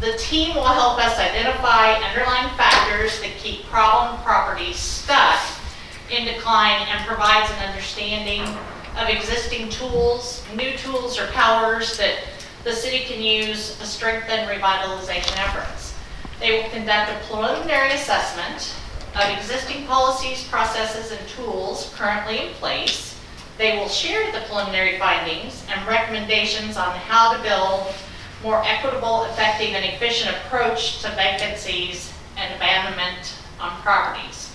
The team will help us identify underlying factors that keep problem properties stuck in decline and provides an understanding of existing tools, new tools or powers that the city can use to strengthen revitalization efforts. They will conduct a preliminary assessment of existing policies, processes, and tools currently in place. They will share the preliminary findings and recommendations on how to build more equitable, effective, and efficient approach to vacancies and abandonment on properties.